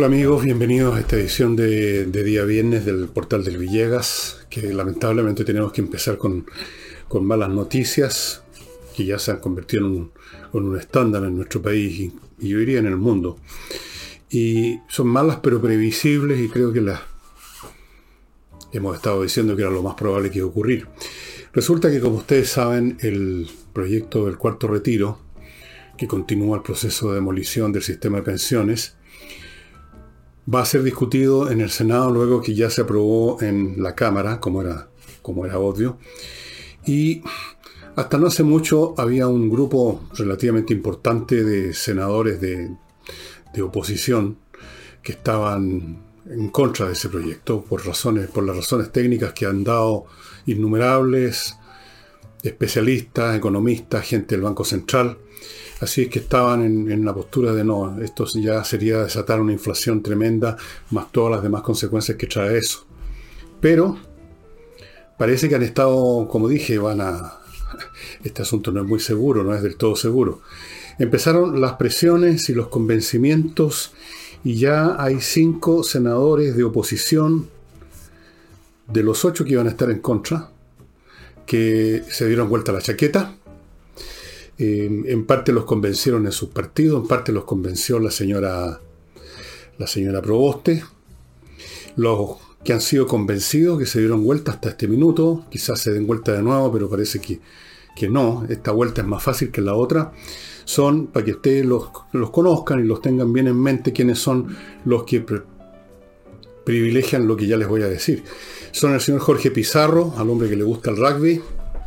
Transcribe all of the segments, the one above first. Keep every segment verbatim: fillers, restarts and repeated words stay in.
amigos, bienvenidos a esta edición de, de día viernes del Portal del Villegas, que lamentablemente tenemos que empezar con, con malas noticias que ya se han convertido en un, en un estándar en nuestro país y, y yo diría en el mundo. Y son malas pero previsibles y creo que las hemos estado diciendo que era lo más probable que iba a ocurrir. Resulta que, como ustedes saben, el proyecto del Cuarto Retiro, que continúa el proceso de demolición del sistema de pensiones, va a ser discutido en el Senado luego que ya se aprobó en la Cámara, como era, como era obvio. Y hasta no hace mucho había un grupo relativamente importante de senadores de, de oposición que estaban en contra de ese proyecto por razones, por las razones técnicas que han dado innumerables especialistas, economistas, gente del Banco Central. Así es que estaban en, en la postura de no, esto ya sería desatar una inflación tremenda, más todas las demás consecuencias que trae eso. Pero parece que han estado, como dije, van a... Este asunto no es muy seguro, no es del todo seguro. Empezaron las presiones y los convencimientos y ya hay cinco senadores de oposición, de los ocho que iban a estar en contra, que se dieron vuelta a la chaqueta. Eh, en parte los convencieron en sus partidos, en parte los convenció la señora, la señora Proboste. Los que han sido convencidos, que se dieron vuelta hasta este minuto, quizás se den vuelta de nuevo, pero parece que, que no, esta vuelta es más fácil que la otra, son, para que ustedes los, los conozcan y los tengan bien en mente, quiénes son los que pre- privilegian lo que ya les voy a decir. Son el señor Jorge Pizarro, al hombre que le gusta el rugby,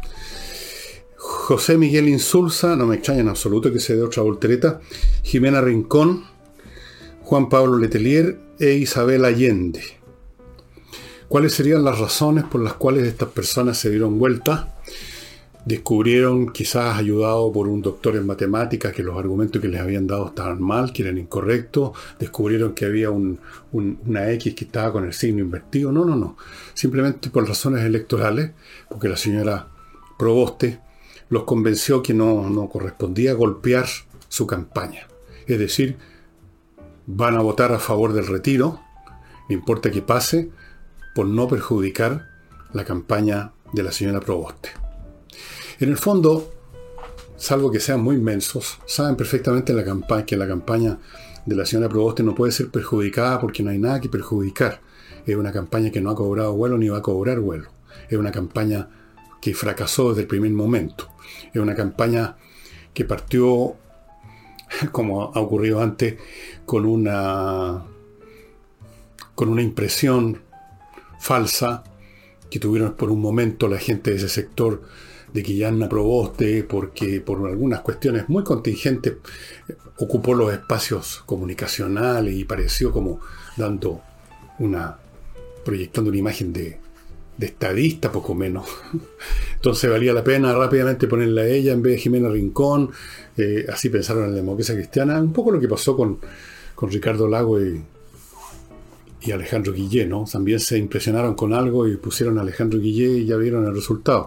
José Miguel Insulza, no me extraña en absoluto que se dé otra voltereta, Jimena Rincón, Juan Pablo Letelier e Isabel Allende. ¿Cuáles serían las razones por las cuales estas personas se dieron vuelta? Descubrieron, quizás ayudado por un doctor en matemáticas, que los argumentos que les habían dado estaban mal, que eran incorrectos. Descubrieron que había un, un, una X que estaba con el signo invertido. No, no, no. Simplemente por razones electorales, porque la señora Proboste los convenció que no, no correspondía golpear su campaña. Es decir, van a votar a favor del retiro, no importa que pase, por no perjudicar la campaña de la señora Proboste. En el fondo, salvo que sean muy inmensos, saben perfectamente la campaña, que la campaña de la señora Proboste no puede ser perjudicada porque no hay nada que perjudicar. Es una campaña que no ha cobrado vuelo ni va a cobrar vuelo. Es una campaña que fracasó desde el primer momento. Es una campaña que partió, como ha ocurrido antes, con una, con una impresión falsa que tuvieron por un momento la gente de ese sector de que Yanna Proboste, porque por algunas cuestiones muy contingentes ocupó los espacios comunicacionales y pareció como dando una, proyectando una imagen de de estadista, poco menos. Entonces valía la pena rápidamente ponerla a ella en vez de Jimena Rincón. Eh, así pensaron en la democracia cristiana. Un poco lo que pasó con, con Ricardo Lago y, y Alejandro Guillé, ¿no? También se impresionaron con algo y pusieron a Alejandro Guillé y ya vieron el resultado.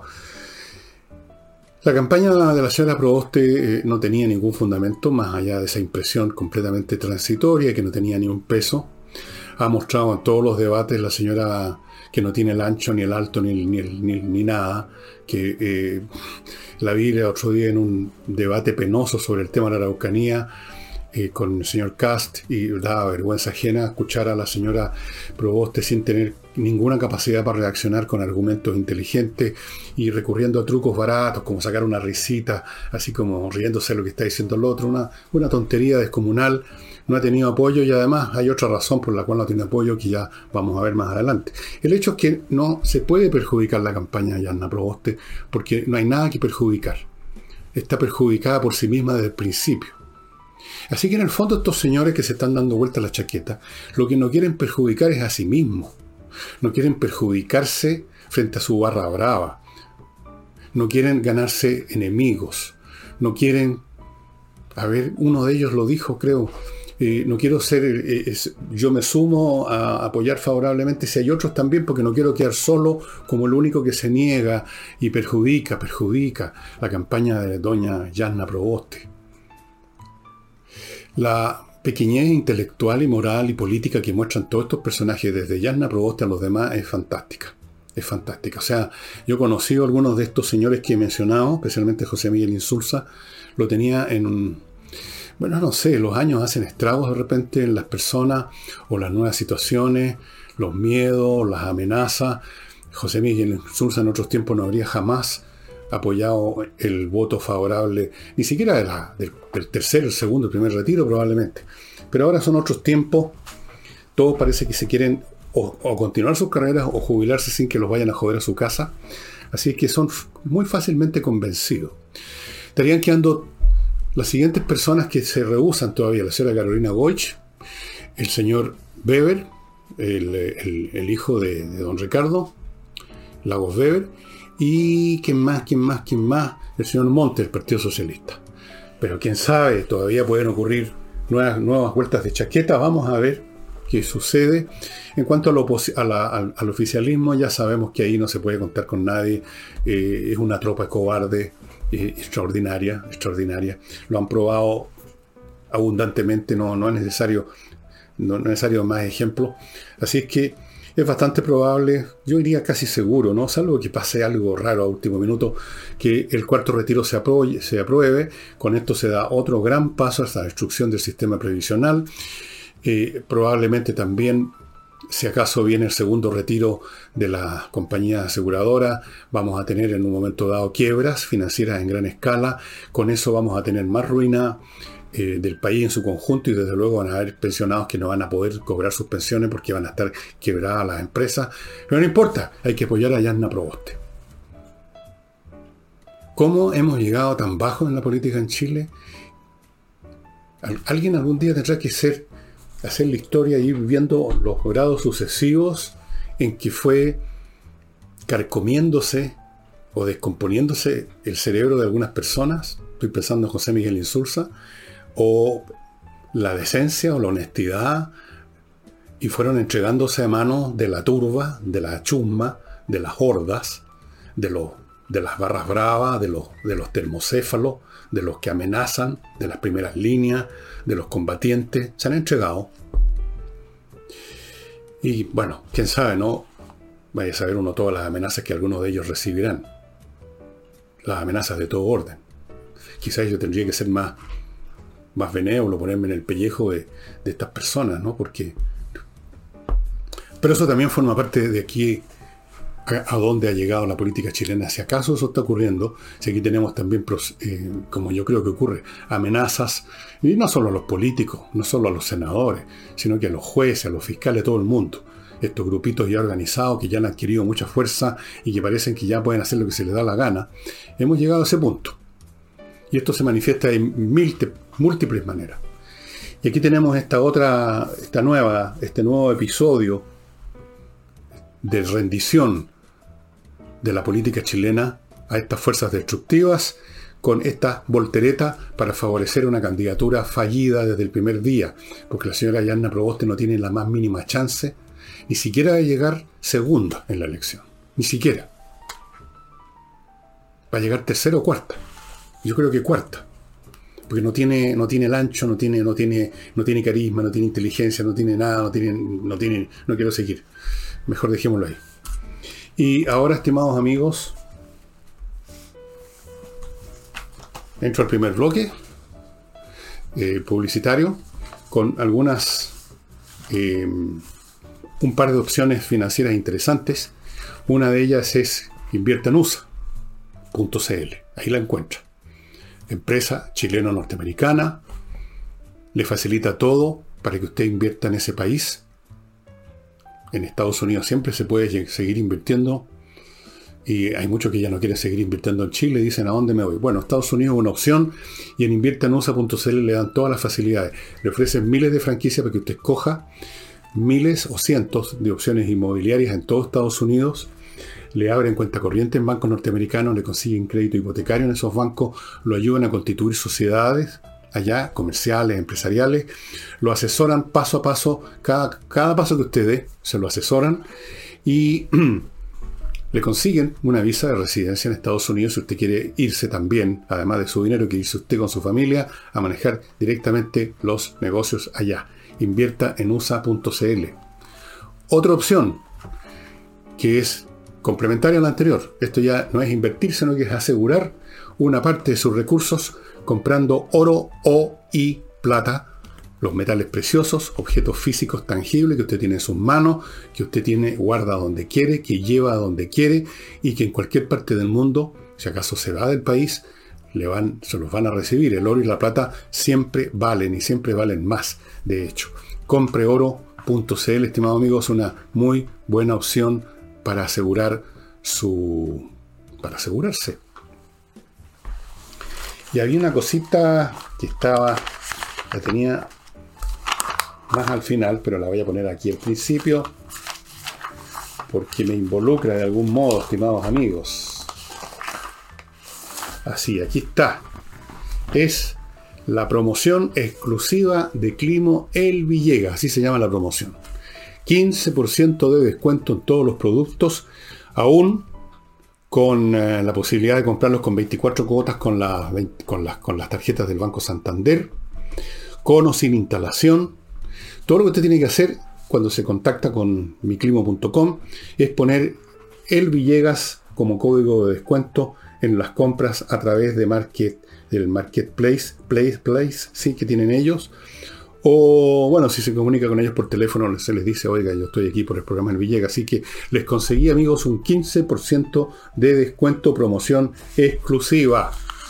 La campaña de la señora Proboste eh, no tenía ningún fundamento, más allá de esa impresión completamente transitoria que no tenía ni un peso. Ha mostrado en todos los debates la señora que no tiene el ancho, ni el alto, ni, ni, ni, ni nada, que eh, la vi el otro día en un debate penoso sobre el tema de la Araucanía eh, con el señor Cast, y daba vergüenza ajena escuchar a la señora Proboste sin tener ninguna capacidad para reaccionar con argumentos inteligentes y recurriendo a trucos baratos, como sacar una risita, así como riéndose de lo que está diciendo el otro, una, una tontería descomunal. No ha tenido apoyo y además hay otra razón por la cual no tiene apoyo que ya vamos a ver más adelante. El hecho es que no se puede perjudicar la campaña de Yanna Proboste porque no hay nada que perjudicar. Está perjudicada por sí misma desde el principio. Así que en el fondo estos señores que se están dando vuelta a la chaqueta, lo que no quieren perjudicar es a sí mismos. No quieren perjudicarse frente a su barra brava. No quieren ganarse enemigos. No quieren... A ver, uno de ellos lo dijo, creo... Eh, no quiero ser, eh, es, yo me sumo a apoyar favorablemente si hay otros también, porque no quiero quedar solo como el único que se niega y perjudica, perjudica la campaña de doña Yanna Proboste. La pequeñez intelectual y moral y política que muestran todos estos personajes, desde Jasna Proboste a los demás, es fantástica. Es fantástica. O sea, yo he conocido a algunos de estos señores que he mencionado, especialmente José Miguel Insulza, lo tenía en un... Bueno, no sé, los años hacen estragos de repente en las personas o las nuevas situaciones, los miedos, las amenazas. José Miguel Insulza en otros tiempos no habría jamás apoyado el voto favorable, ni siquiera de la, del, del tercer, el segundo, el primer retiro probablemente. Pero ahora son otros tiempos, todos parece que se quieren o, o continuar sus carreras o jubilarse sin que los vayan a joder a su casa, así es que son muy fácilmente convencidos. Estarían quedando las siguientes personas que se rehusan todavía: la señora Carolina Goich, el señor Weber, el, el, el hijo de, de don Ricardo Lagos Weber, y quién más, quién más, quién más, el señor Monte del Partido Socialista. Pero quién sabe, todavía pueden ocurrir nuevas, nuevas vueltas de chaqueta. Vamos a ver qué sucede. En cuanto a lo, a la, al, al oficialismo, ya sabemos que ahí no se puede contar con nadie. Eh, es una tropa cobarde, eh, extraordinaria, extraordinaria. Lo han probado abundantemente, no, no es necesario, no es necesario más ejemplos. Así es que es bastante probable, yo diría casi seguro, ¿no? Salvo que pase algo raro a último minuto, que el cuarto retiro se apruebe, se apruebe. Con esto se da otro gran paso a la destrucción del sistema previsional. Eh, probablemente también, si acaso viene el segundo retiro de la compañía aseguradora, vamos a tener en un momento dado quiebras financieras en gran escala. Con eso vamos a tener más ruina Eh, del país en su conjunto, y desde luego van a haber pensionados que no van a poder cobrar sus pensiones porque van a estar quebradas las empresas. Pero no importa, hay que apoyar a Jasna Proboste. ¿Cómo hemos llegado tan bajo en la política en Chile? Alguien algún día tendrá que ser, hacer la historia y ir viendo los grados sucesivos en que fue carcomiéndose o descomponiéndose el cerebro de algunas personas. Estoy pensando en José Miguel Insulza, o la decencia o la honestidad, y fueron entregándose a manos de la turba, de la chusma, de las hordas, de, los, de las barras bravas, de los, de los termocéfalos, de los que amenazan, de las primeras líneas, de los combatientes. Se han entregado. Y bueno, quién sabe, ¿no? Vaya a saber uno todas las amenazas que algunos de ellos recibirán. Las amenazas de todo orden. Quizás yo tendría que ser más más benévolo, ponerme en el pellejo de, de estas personas, ¿no? Porque... Pero eso también forma parte de aquí a, a dónde ha llegado la política chilena. Si acaso eso está ocurriendo, si aquí tenemos también, eh, como yo creo que ocurre, amenazas, y no solo a los políticos, no solo a los senadores, sino que a los jueces, a los fiscales, a todo el mundo. Estos grupitos ya organizados que ya han adquirido mucha fuerza y que parecen que ya pueden hacer lo que se les da la gana. Hemos llegado a ese punto. Y esto se manifiesta en mil múltiples maneras. Y aquí tenemos esta otra, esta nueva, este nuevo episodio de rendición de la política chilena a estas fuerzas destructivas, con esta voltereta para favorecer una candidatura fallida desde el primer día, porque la señora Jasna Proboste no tiene la más mínima chance, ni siquiera de llegar segunda en la elección. Ni siquiera. Va a llegar tercera o cuarta. Yo creo que cuarta. Porque no tiene, no tiene el ancho, no tiene, no tiene, no tiene carisma, no tiene inteligencia, no tiene nada, no tiene, no tiene, no quiero seguir. Mejor dejémoslo ahí. Y ahora, estimados amigos, entro al primer bloque eh, publicitario con algunas eh, un par de opciones financieras interesantes. Una de ellas es invierta en U S A punto c l. Ahí la encuentra. Empresa chileno-norteamericana, le facilita todo para que usted invierta en ese país. En Estados Unidos siempre se puede seguir invirtiendo, y hay muchos que ya no quieren seguir invirtiendo en Chile, dicen: ¿a dónde me voy? Bueno, Estados Unidos es una opción, y en invierta en U S A punto c l le dan todas las facilidades. Le ofrecen miles de franquicias para que usted escoja miles o cientos de opciones inmobiliarias en todo Estados Unidos. Le abren cuenta corriente en bancos norteamericanos, le consiguen crédito hipotecario en esos bancos, lo ayudan a constituir sociedades allá, comerciales, empresariales, lo asesoran paso a paso, cada, cada paso que usted dé, se lo asesoran, y le consiguen una visa de residencia en Estados Unidos si usted quiere irse también, además de su dinero, que irse usted con su familia a manejar directamente los negocios allá. Invierta en U S A punto C L. Otra opción, que es complementaria a la anterior. Esto ya no es invertir, sino que es asegurar una parte de sus recursos comprando oro o y plata, los metales preciosos, objetos físicos tangibles que usted tiene en sus manos, que usted tiene, guarda donde quiere, que lleva donde quiere y que en cualquier parte del mundo, si acaso se va del país, le van, se los van a recibir. El oro y la plata siempre valen y siempre valen más, de hecho. Compre oro punto C L, estimado amigo, es una muy buena opción para asegurar su... para asegurarse. Y había una cosita que estaba, la tenía más al final, pero la voy a poner aquí al principio, porque me involucra de algún modo, estimados amigos. Así, aquí está. Es la promoción exclusiva de Climo El Villegas, así se llama la promoción. quince por ciento de descuento en todos los productos, aún con eh, la posibilidad de comprarlos con veinticuatro cuotas con, la, con, las, con las tarjetas del Banco Santander, con o sin instalación. Todo lo que usted tiene que hacer cuando se contacta con mi climo punto com es poner El Villegas como código de descuento en las compras a través de market, del Marketplace, place, place, sí, que tienen ellos. O, bueno, si se comunica con ellos por teléfono, se les dice, oiga, yo estoy aquí por el programa El Villegas. Así que les conseguí, amigos, un quince por ciento de descuento, promoción exclusiva.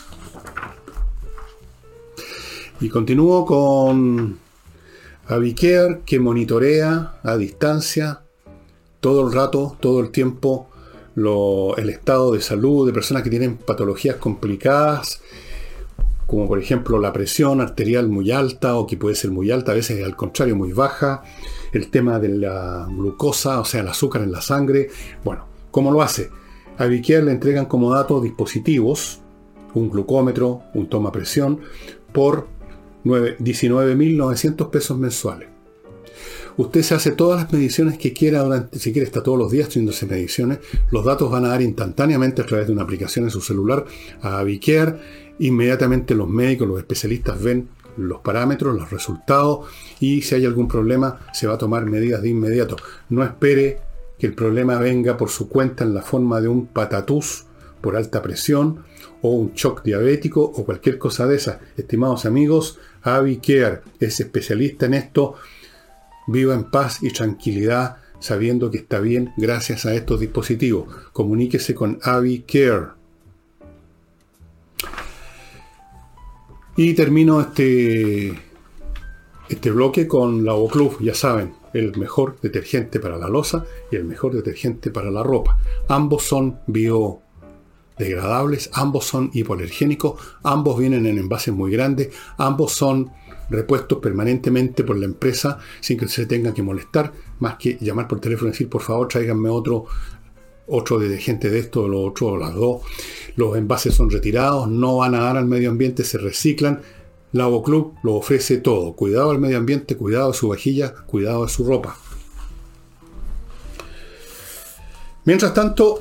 Y continúo con Avicare, que monitorea a distancia todo el rato, todo el tiempo, lo, el estado de salud de personas que tienen patologías complicadas, como por ejemplo la presión arterial muy alta, o que puede ser muy alta, a veces al contrario muy baja, el tema de la glucosa, o sea el azúcar en la sangre. Bueno, ¿cómo lo hace? A Avicare le entregan como datos dispositivos, un glucómetro, un toma presión, por diecinueve mil novecientos pesos mensuales. Usted se hace todas las mediciones que quiera, durante, si quiere está todos los días haciéndose mediciones, los datos van a dar instantáneamente a través de una aplicación en su celular a Avicare. Inmediatamente los médicos, los especialistas ven los parámetros, los resultados, y si hay algún problema se va a tomar medidas de inmediato. No espere que el problema venga por su cuenta en la forma de un patatús por alta presión o un shock diabético o cualquier cosa de esas. Estimados amigos, Avicare es especialista en esto. Viva en paz y tranquilidad sabiendo que está bien gracias a estos dispositivos. Comuníquese con Avicare. Y termino este, este bloque con Lavoclub, ya saben, el mejor detergente para la loza y el mejor detergente para la ropa. Ambos son biodegradables, ambos son hipoalergénicos, ambos vienen en envases muy grandes, ambos son repuestos permanentemente por la empresa sin que se tengan que molestar, más que llamar por teléfono y decir, por favor, tráiganme otro, otro detergente de esto o lo otro, o las dos. Los envases son retirados, no van a dar al medio ambiente, se reciclan. Lavoclub lo ofrece todo. Cuidado al medio ambiente, cuidado de su vajilla, cuidado de su ropa. Mientras tanto,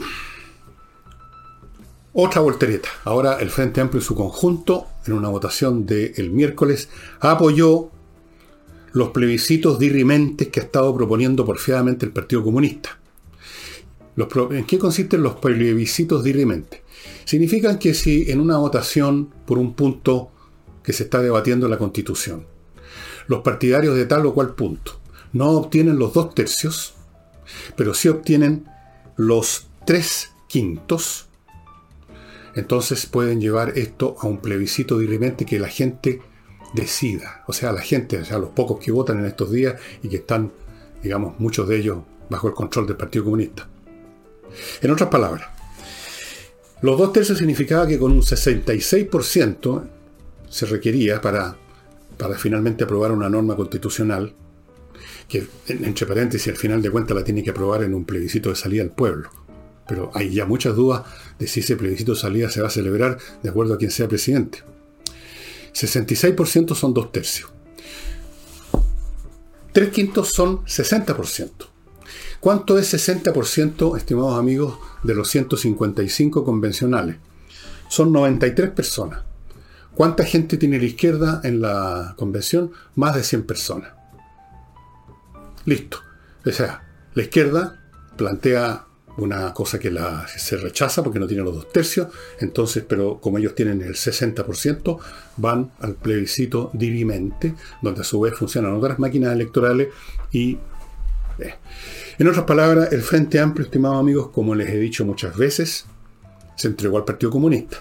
otra voltereta. Ahora el Frente Amplio en su conjunto, en una votación del miércoles, apoyó los plebiscitos dirimentes que ha estado proponiendo porfiadamente el Partido Comunista. Los, ¿En qué consisten los plebiscitos dirimentes? Significan que si en una votación por un punto que se está debatiendo en la Constitución, los partidarios de tal o cual punto no obtienen los dos tercios, pero sí obtienen los tres quintos, entonces pueden llevar esto a un plebiscito dirimente que la gente decida. O sea, la gente, o sea, los pocos que votan en estos días y que están, digamos, muchos de ellos bajo el control del Partido Comunista. En otras palabras, los dos tercios significaba que con un sesenta y seis por ciento se requería para, para finalmente aprobar una norma constitucional que, entre paréntesis, al final de cuentas la tiene que aprobar en un plebiscito de salida al pueblo. Pero hay ya muchas dudas de si ese plebiscito de salida se va a celebrar de acuerdo a quien sea presidente. sesenta y seis por ciento son dos tercios. Tres quintos son sesenta por ciento. ¿Cuánto es sesenta por ciento, estimados amigos, de los ciento cincuenta y cinco convencionales? Son noventa y tres personas. ¿Cuánta gente tiene la izquierda en la convención? Más de cien personas. Listo. O sea, la izquierda plantea una cosa que la, se rechaza porque no tiene los dos tercios, entonces, pero como ellos tienen el sesenta por ciento, van al plebiscito dirimente, donde a su vez funcionan otras máquinas electorales y... Eh. En otras palabras, el Frente Amplio, estimados amigos, como les he dicho muchas veces, se entregó al Partido Comunista.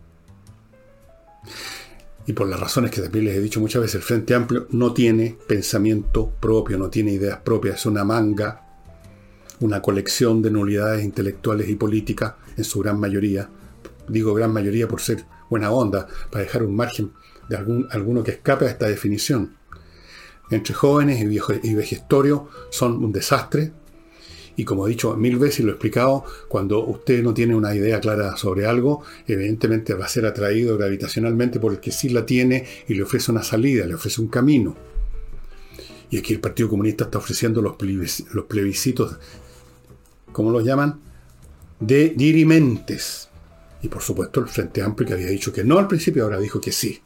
Y por las razones que también les he dicho muchas veces, el Frente Amplio no tiene pensamiento propio, no tiene ideas propias, es una manga, una colección de nulidades intelectuales y políticas, en su gran mayoría. Digo gran mayoría por ser buena onda, para dejar un margen de algún, alguno que escape a esta definición. Entre jóvenes y, viejo, y vejestorios son un desastre. Y como he dicho mil veces y lo he explicado, cuando usted no tiene una idea clara sobre algo, evidentemente va a ser atraído gravitacionalmente por el que sí la tiene y le ofrece una salida, le ofrece un camino. Y aquí el Partido Comunista está ofreciendo los, plebis, los plebiscitos, ¿cómo los llaman? De dirimentes. Y por supuesto el Frente Amplio, que había dicho que no al principio, ahora dijo que sí.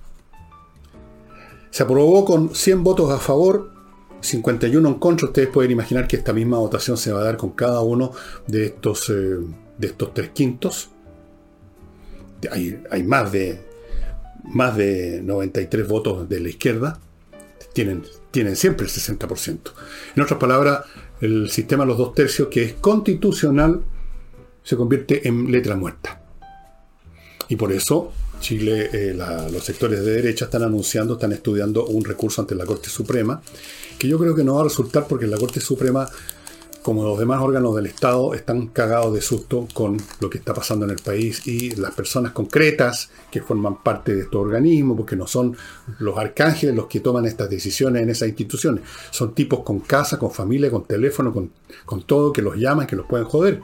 Se aprobó con cien votos a favor, cincuenta y uno en contra. Ustedes pueden imaginar que esta misma votación se va a dar con cada uno de estos, eh, de estos tres quintos. Hay, hay más de, más de noventa y tres votos de la izquierda. Tienen, tienen siempre el sesenta por ciento. En otras palabras, el sistema de los dos tercios, que es constitucional, se convierte en letra muerta. Y por eso Chile, eh, la, los sectores de derecha están anunciando, están estudiando un recurso ante la Corte Suprema, que yo creo que no va a resultar porque la Corte Suprema, como los demás órganos del Estado, están cagados de susto con lo que está pasando en el país y las personas concretas que forman parte de estos organismos, porque no son los arcángeles los que toman estas decisiones en esas instituciones. Son tipos con casa, con familia, con teléfono, con, con todo, que los llaman, que los pueden joder.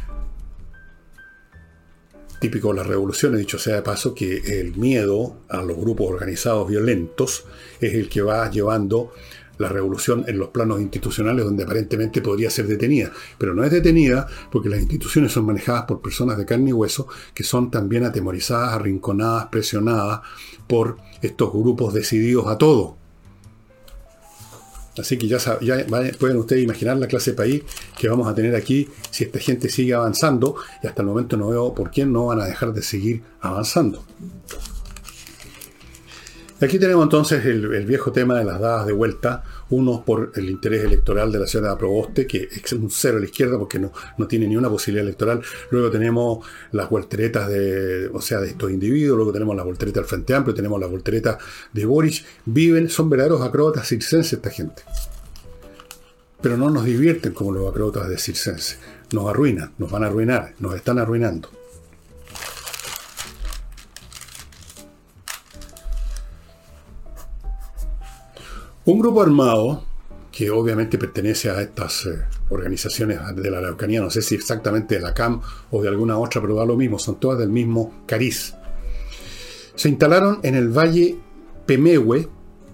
Típico de las revoluciones, dicho sea de paso, que el miedo a los grupos organizados violentos es el que va llevando la revolución en los planos institucionales donde aparentemente podría ser detenida. Pero no es detenida porque las instituciones son manejadas por personas de carne y hueso que son también atemorizadas, arrinconadas, presionadas por estos grupos decididos a todo. Así que ya, ya pueden ustedes imaginar la clase de país que vamos a tener aquí si esta gente sigue avanzando, y hasta el momento no veo por qué no van a dejar de seguir avanzando. Aquí tenemos entonces el, el viejo tema de las dadas de vuelta, uno por el interés electoral de la señora Proboste, que es un cero a la izquierda porque no, no tiene ni una posibilidad electoral. Luego tenemos las volteretas de, o sea, de estos individuos, luego tenemos las volteretas del Frente Amplio, tenemos las volteretas de Boric. Viven, son verdaderos acróbatas circenses esta gente. Pero no nos divierten como los acróbatas de circense. Nos arruinan, nos van a arruinar, nos están arruinando. Un grupo armado, que obviamente pertenece a estas eh, organizaciones de la Araucanía, no sé si exactamente de la C A M o de alguna otra, pero da lo mismo, son todas del mismo cariz. Se instalaron en el Valle Pemehue,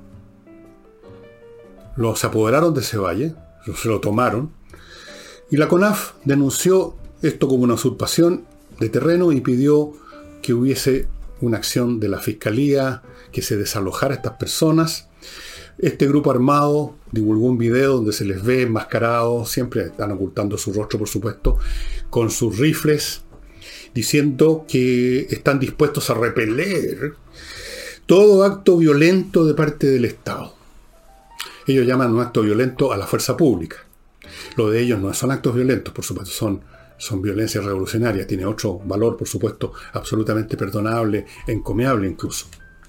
los apoderaron de ese valle, se lo tomaron, y la CONAF denunció esto como una usurpación de terreno y pidió que hubiese una acción de la Fiscalía, que se desalojara a estas personas. Este grupo armado divulgó un video donde se les ve enmascarados, siempre están ocultando su rostro por supuesto, con sus rifles, diciendo que están dispuestos a repeler todo acto violento de parte del Estado. Ellos llaman un acto violento a la fuerza pública. Lo de ellos no son actos violentos, por supuesto, son, son violencia revolucionaria, tiene otro valor, por supuesto, absolutamente perdonable, encomiable incluso.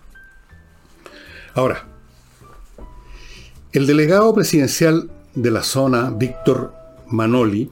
Ahora, el delegado presidencial de la zona, Víctor Manoli,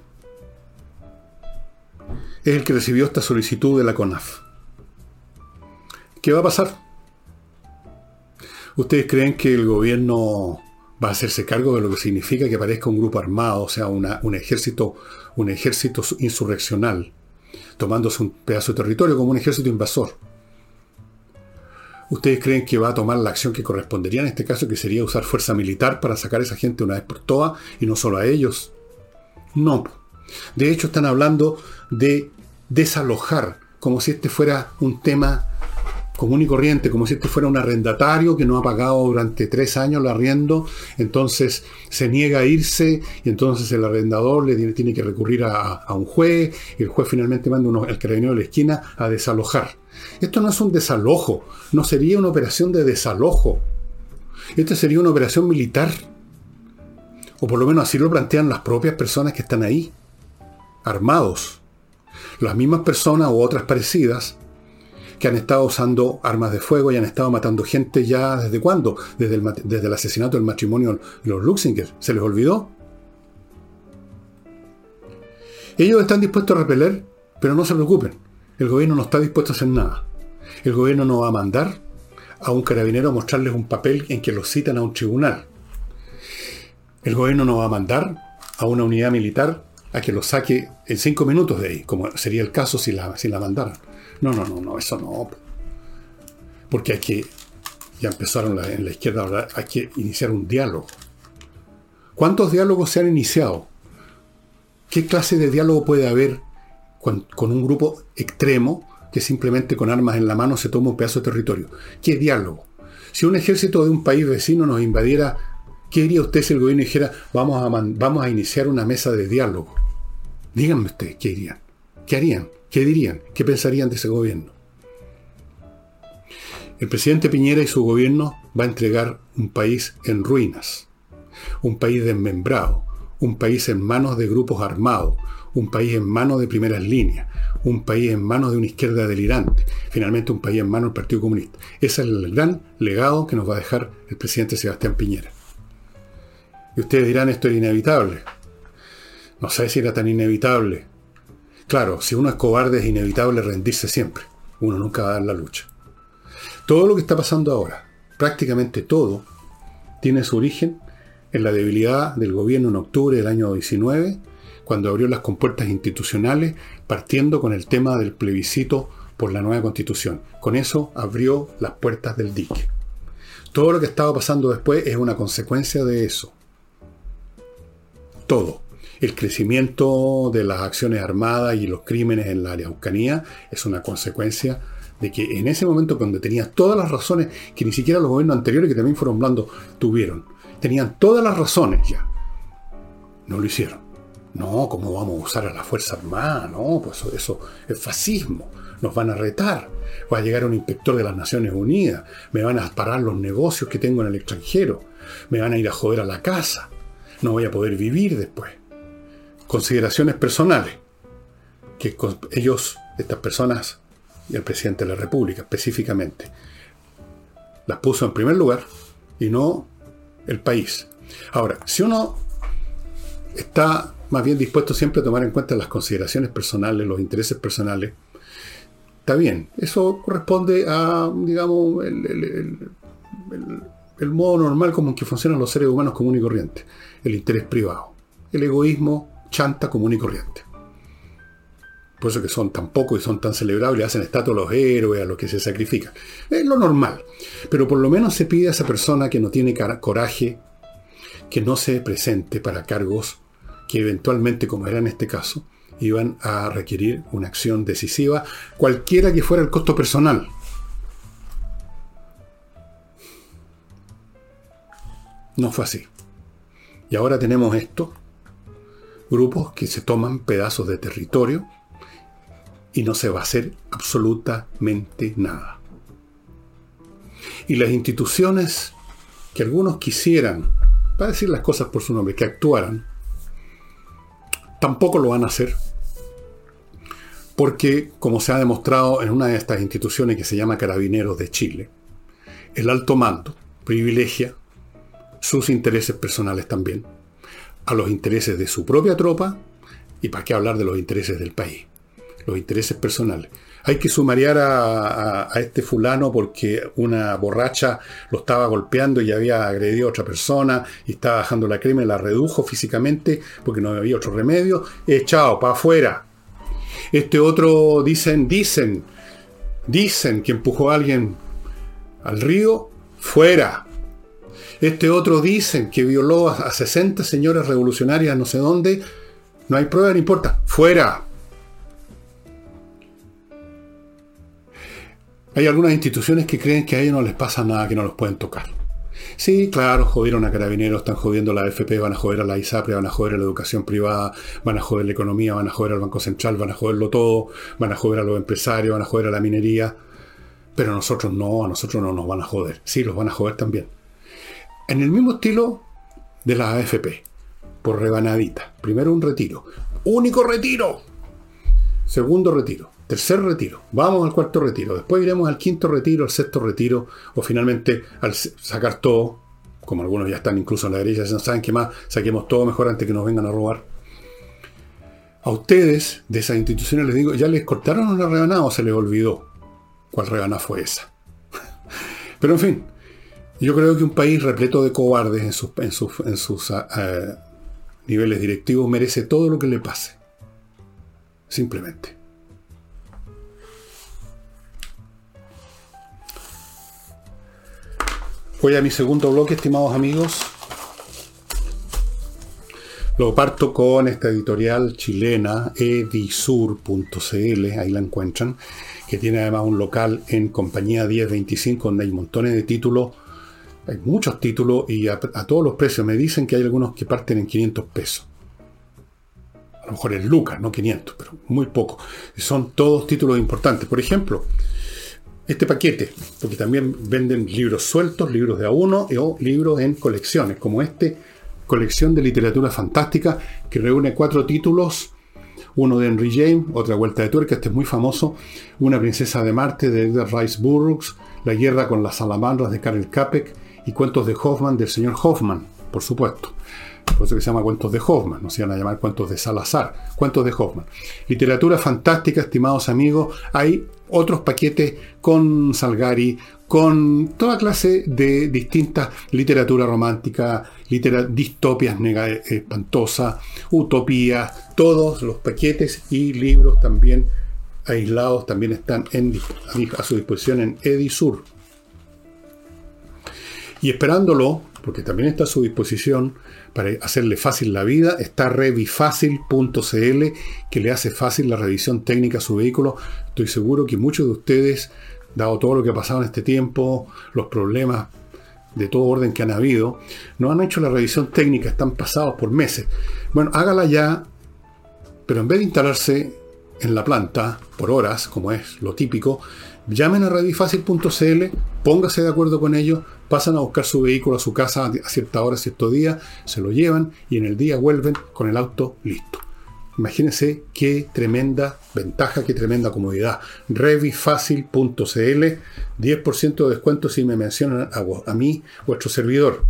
es el que recibió esta solicitud de la CONAF. ¿Qué va a pasar? ¿Ustedes creen que el gobierno va a hacerse cargo de lo que significa que aparezca un grupo armado, o sea, una, un ejército, un ejército insurreccional, tomándose un pedazo de territorio como un ejército invasor? ¿Ustedes creen que va a tomar la acción que correspondería en este caso, que sería usar fuerza militar para sacar a esa gente una vez por todas, y no solo a ellos, No. De hecho, están hablando de desalojar, como si este fuera un tema común y corriente, como si este fuera un arrendatario que no ha pagado durante tres años el arriendo, entonces se niega a irse y entonces el arrendador le tiene, tiene que recurrir a, a un juez y el juez finalmente manda uno, el carabinero de la esquina a desalojar. Esto no es un desalojo, no sería una operación de desalojo. Esta sería una operación militar. O por lo menos así lo plantean las propias personas que están ahí, armados. Las mismas personas u otras parecidas que han estado usando armas de fuego y han estado matando gente ya ¿desde cuándo? Desde el, desde el asesinato del matrimonio de los Luxinger. ¿Se les olvidó? Ellos están dispuestos a repeler, pero no se preocupen. El gobierno no está dispuesto a hacer nada. El gobierno no va a mandar a un carabinero a mostrarles un papel en que los citan a un tribunal. El gobierno no va a mandar a una unidad militar a que los saque en cinco minutos de ahí, como sería el caso si la, si la mandaran. No, no, no, no, eso no. Porque hay que, ya empezaron la, en la izquierda, ahora hay que iniciar un diálogo. ¿Cuántos diálogos se han iniciado? ¿Qué clase de diálogo puede haber con, con un grupo extremo que simplemente con armas en la mano se toma un pedazo de territorio? ¿Qué diálogo? Si un ejército de un país vecino nos invadiera, ¿qué haría usted si el gobierno dijera vamos a, man, vamos a iniciar una mesa de diálogo? Díganme ustedes, ¿qué harían? ¿Qué harían? ¿Qué dirían? ¿Qué pensarían de ese gobierno? El presidente Piñera y su gobierno va a entregar un país en ruinas, un país desmembrado, un país en manos de grupos armados, un país en manos de primeras líneas, un país en manos de una izquierda delirante, finalmente un país en manos del Partido Comunista. Ese es el gran legado que nos va a dejar el presidente Sebastián Piñera. Y ustedes dirán, esto era inevitable. No sé si era tan inevitable. Claro, si uno es cobarde es inevitable rendirse siempre. Uno nunca va a dar la lucha. Todo lo que está pasando ahora, prácticamente todo, tiene su origen en la debilidad del gobierno en octubre del año diecinueve, cuando abrió las compuertas institucionales, partiendo con el tema del plebiscito por la nueva Constitución. Con eso abrió las puertas del dique. Todo lo que estaba pasando después es una consecuencia de eso. Todo. El crecimiento de las acciones armadas y los crímenes en la Araucanía es una consecuencia de que en ese momento, cuando tenías todas las razones que ni siquiera los gobiernos anteriores, que también fueron blandos, tuvieron, tenían todas las razones ya, no lo hicieron. No, ¿cómo vamos a usar a la Fuerza Armada? No, pues eso, eso es fascismo. Nos van a retar. Va a llegar un inspector de las Naciones Unidas. Me van a parar los negocios que tengo en el extranjero. Me van a ir a joder a la casa. No voy a poder vivir después. Consideraciones personales. Que ellos, estas personas, y el presidente de la República específicamente, las puso en primer lugar y no el país. Ahora, si uno está más bien dispuesto siempre a tomar en cuenta las consideraciones personales, los intereses personales, está bien. Eso corresponde a, digamos, el, el, el, el, el modo normal como en que funcionan los seres humanos común y corriente. El interés privado. El egoísmo chanta común y corriente. Por eso que son tan pocos y son tan celebrables, hacen estatuas a los héroes, a los que se sacrifican. Es lo normal. Pero por lo menos se pide a esa persona que no tiene coraje, que no se presente para cargos que eventualmente, como era en este caso, iban a requerir una acción decisiva, cualquiera que fuera el costo personal. No fue así. Y ahora tenemos esto, grupos que se toman pedazos de territorio y no se va a hacer absolutamente nada. Y las instituciones que algunos quisieran, para decir las cosas por su nombre, que actuaran, tampoco lo van a hacer, porque, como se ha demostrado en una de estas instituciones que se llama Carabineros de Chile, el alto mando privilegia sus intereses personales también a los intereses de su propia tropa, y para qué hablar de los intereses del país, los intereses personales. Hay que sumariar a, a, a este fulano porque una borracha lo estaba golpeando y había agredido a otra persona y estaba bajando la crema y la redujo físicamente porque no había otro remedio. Echado para afuera. Este otro, dicen, dicen, dicen que empujó a alguien al río, fuera. Este otro dicen que violó a, a sesenta señoras revolucionarias no sé dónde, No hay prueba, no importa. ¡Fuera! Hay algunas instituciones que creen que a ellos no les pasa nada, que no los pueden tocar. Sí, claro, jodieron a Carabineros, están jodiendo a la A F P, van a joder a la ISAPRE, van a joder a la educación privada, van a joder la economía, van a joder al Banco Central, van a joderlo todo, van a joder a los empresarios, van a joder a la minería. Pero a nosotros no, a nosotros no nos van a joder. Sí, los van a joder también. En el mismo estilo de la A F P, por rebanadita. Primero un retiro. ¡Único retiro! Segundo retiro. Tercer retiro. Vamos al cuarto retiro. Después iremos al quinto retiro, al sexto retiro, o finalmente al sacar todo, como algunos ya están incluso en la derecha, no saben qué más, saquemos todo mejor antes que nos vengan a robar. A ustedes, de esas instituciones, les digo, ¿ya les cortaron una rebanada o se les olvidó cuál rebanada fue esa? Pero en fin, yo creo que un país repleto de cobardes en sus, en sus, en sus uh, uh, niveles directivos merece todo lo que le pase. Simplemente. Voy a mi segundo bloque, estimados amigos. Lo parto con esta editorial chilena, edisur punto c l, ahí la encuentran, que tiene además un local en Compañía diez veinticinco, donde hay montones de títulos, hay muchos títulos y a, a todos los precios. Me dicen que hay algunos que parten en quinientos pesos. A lo mejor en lucas, no quinientos, pero muy poco. Son todos títulos importantes. Por ejemplo, este paquete, porque también venden libros sueltos, libros de a uno o libros en colecciones, como este, colección de literatura fantástica, que reúne cuatro títulos, uno de Henry James, otra vuelta de tuerca, este es muy famoso, Una princesa de Marte de Edgar Rice Burroughs, La guerra con las salamandras de Karel Čapek y Cuentos de Hoffman del señor Hoffman, por supuesto. Por eso que se llama Cuentos de Hoffman, no se van a llamar Cuentos de Salazar, Cuentos de Hoffman. Literatura fantástica, estimados amigos. Hay otros paquetes con Salgari, con toda clase de distintas literatura romántica, litera, distopias nega, espantosas, utopías, todos los paquetes y libros también aislados también están en, a su disposición en Edisur. Y esperándolo, porque también está a su disposición para hacerle fácil la vida, está revifacil punto c l, que le hace fácil la revisión técnica a su vehículo. Estoy seguro que muchos de ustedes, dado todo lo que ha pasado en este tiempo, los problemas de todo orden que han habido, no han hecho la revisión técnica, están pasados por meses. Bueno, hágala ya, pero en vez de instalarse en la planta por horas, como es lo típico, llamen a revifacil punto c l, póngase de acuerdo con ellos, pasan a buscar su vehículo a su casa a cierta hora, cierto día, se lo llevan y en el día vuelven con el auto listo. Imagínense qué tremenda ventaja, qué tremenda comodidad. revifacil punto c l, diez por ciento de descuento si me mencionan a, vos, a mí, vuestro servidor.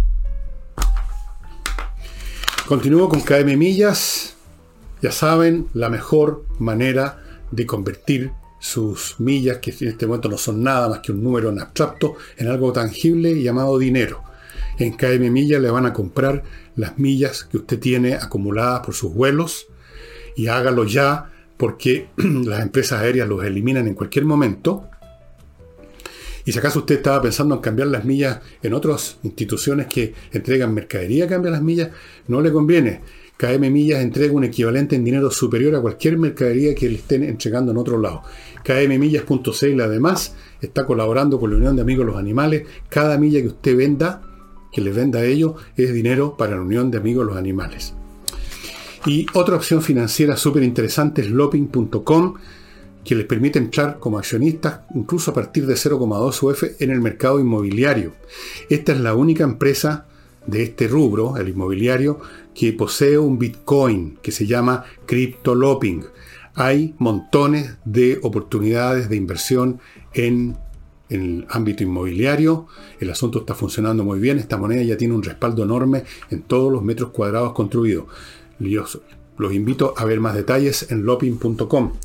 Continúo con K M Millas. Ya saben, la mejor manera de convertir sus millas, que en este momento no son nada más que un número en abstracto, en algo tangible llamado dinero. En K M Millas le van a comprar las millas que usted tiene acumuladas por sus vuelos, y hágalo ya, porque las empresas aéreas los eliminan en cualquier momento. Y si acaso usted estaba pensando en cambiar las millas en otras instituciones que entregan mercadería, cambia las millas, no le conviene. K M Millas entrega un equivalente en dinero superior a cualquier mercadería que le estén entregando en otro lado. K M millas punto c l además está colaborando con la Unión de Amigos de los Animales. Cada milla que usted venda, que les venda a ellos, es dinero para la Unión de Amigos de los Animales. Y otra opción financiera súper interesante es loping punto com, que les permite entrar como accionistas incluso a partir de cero coma dos U F en el mercado inmobiliario. Esta es la única empresa de este rubro, el inmobiliario, que posee un Bitcoin que se llama CryptoLoping. Hay montones de oportunidades de inversión en, en el ámbito inmobiliario. El asunto está funcionando muy bien. Esta moneda ya tiene un respaldo enorme en todos los metros cuadrados construidos. Yo los invito a ver más detalles en loping punto com.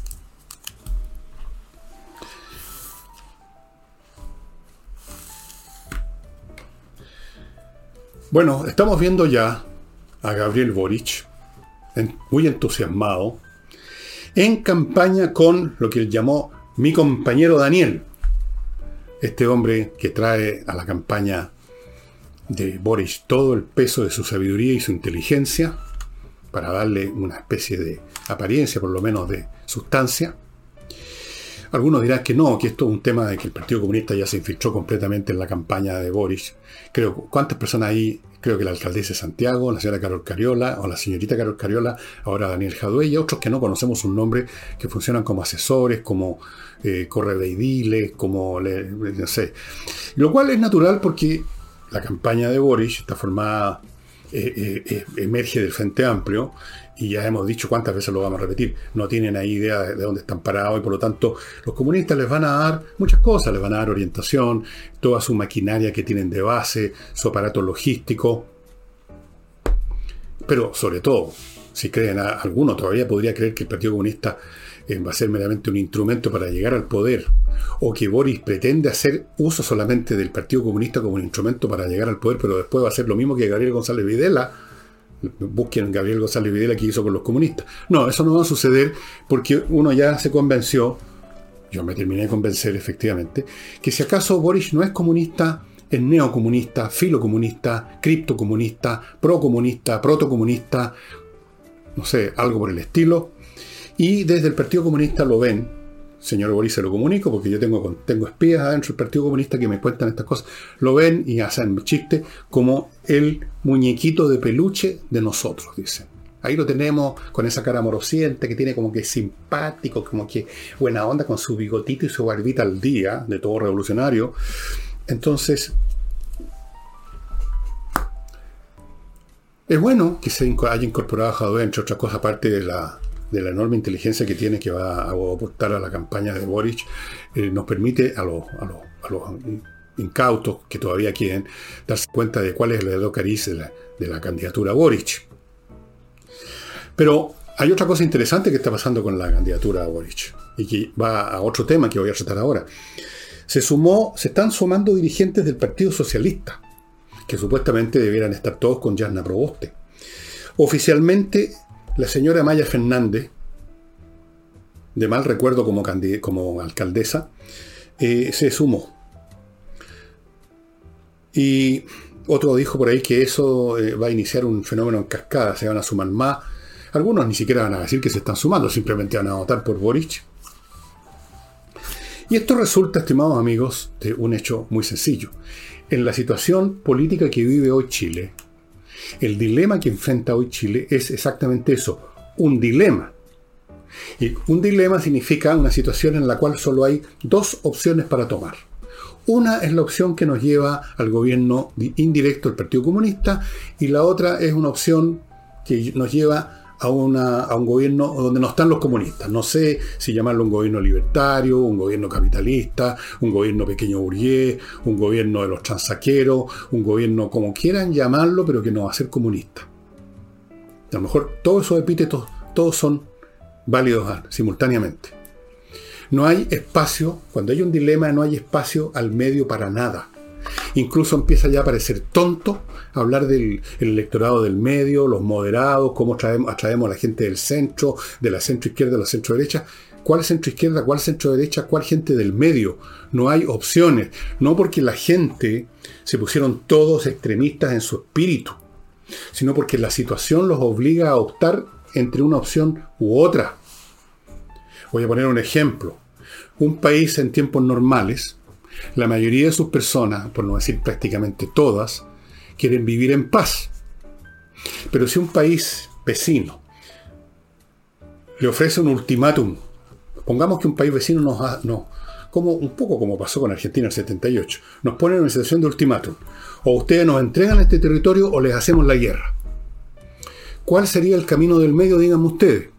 Bueno, estamos viendo ya a Gabriel Boric, muy entusiasmado, en campaña con lo que él llamó mi compañero Daniel. Este hombre que trae a la campaña de Boric todo el peso de su sabiduría y su inteligencia, para darle una especie de apariencia, por lo menos de sustancia. Algunos dirán que no, que esto es un tema de que el Partido Comunista ya se infiltró completamente en la campaña de Boric. Creo, ¿cuántas personas hay? Creo que la alcaldesa de Santiago, la señora Carol Cariola, o la señorita Carol Cariola, ahora Daniel Jadue, y otros que no conocemos sus nombres, que funcionan como asesores, como eh, correveidiles, como, le, no sé. Lo cual es natural porque la campaña de Boric está formada, eh, eh, eh, emerge del Frente Amplio, y ya hemos dicho cuántas veces lo vamos a repetir, no tienen ahí idea de dónde están parados y por lo tanto los comunistas les van a dar muchas cosas, les van a dar orientación, toda su maquinaria que tienen de base, su aparato logístico, pero sobre todo, si creen a alguno todavía podría creer que el Partido Comunista eh, va a ser meramente un instrumento para llegar al poder, o que Boris pretende hacer uso solamente del Partido Comunista como un instrumento para llegar al poder, pero después va a hacer lo mismo que Gabriel González Videla. Busquen Gabriel González Videla que hizo con los comunistas. No, eso no va a suceder porque uno ya se convenció, yo me terminé de convencer efectivamente, que si acaso Boric no es comunista, es neocomunista, filocomunista, criptocomunista, procomunista, protocomunista, no sé, algo por el estilo. Y desde el Partido Comunista lo ven, señor Boric, se lo comunico porque yo tengo, tengo espías adentro del Partido Comunista que me cuentan estas cosas, lo ven y hacen chiste como el muñequito de peluche de nosotros, dicen. Ahí lo tenemos con esa cara morosiente que tiene como que simpático, como que buena onda, con su bigotito y su barbita al día, de todo revolucionario. Entonces, es bueno que se haya incorporado a Jadwe, entre otras cosas, aparte de la de la enorme inteligencia que tiene, que va a aportar a la campaña de Boric, eh, nos permite a los, a, los, a los incautos que todavía quieren darse cuenta de cuál es el verdadero cariz de la, de la candidatura a Boric. Pero hay otra cosa interesante que está pasando con la candidatura a Boric, y que va a otro tema que voy a tratar ahora. Se sumó, se están sumando dirigentes del Partido Socialista, que supuestamente debieran estar todos con Jasna Proboste. Oficialmente, la señora Maya Fernández, de mal recuerdo como, candid- como alcaldesa, eh, se sumó. Y otro dijo por ahí que eso eh, va a iniciar un fenómeno en cascada, se van a sumar más. Algunos ni siquiera van a decir que se están sumando, simplemente van a votar por Boric. Y esto resulta, estimados amigos, de un hecho muy sencillo. En la situación política que vive hoy Chile, el dilema que enfrenta hoy Chile es exactamente eso, un dilema. Y un dilema significa una situación en la cual solo hay dos opciones para tomar. Una es la opción que nos lleva al gobierno indirecto del Partido Comunista y la otra es una opción que nos lleva a, una, a un gobierno donde no están los comunistas. No sé si llamarlo un gobierno libertario, un gobierno capitalista, un gobierno pequeño burgués, un gobierno de los transaqueros, un gobierno como quieran llamarlo, pero que no va a ser comunista. A lo mejor todos esos epítetos, todos son válidos simultáneamente. No hay espacio, cuando hay un dilema, no hay espacio al medio para nada. Incluso empieza ya a parecer tonto hablar del el electorado del medio, los moderados, cómo traemos, atraemos a la gente del centro, de la centro izquierda, de la centro derecha. ¿Cuál centro izquierda? ¿Cuál centro derecha? ¿Cuál gente del medio? No hay opciones. No porque la gente se pusieron todos extremistas en su espíritu, sino porque la situación los obliga a optar entre una opción u otra. Voy a poner un ejemplo. Un país en tiempos normales, la mayoría de sus personas, por no decir prácticamente todas, quieren vivir en paz. Pero si un país vecino le ofrece un ultimátum, pongamos que un país vecino nos ha, no, como, un poco como pasó con Argentina en el setenta y ocho, nos pone en una situación de ultimátum. O ustedes nos entregan este territorio o les hacemos la guerra. ¿Cuál sería el camino del medio, díganme ustedes?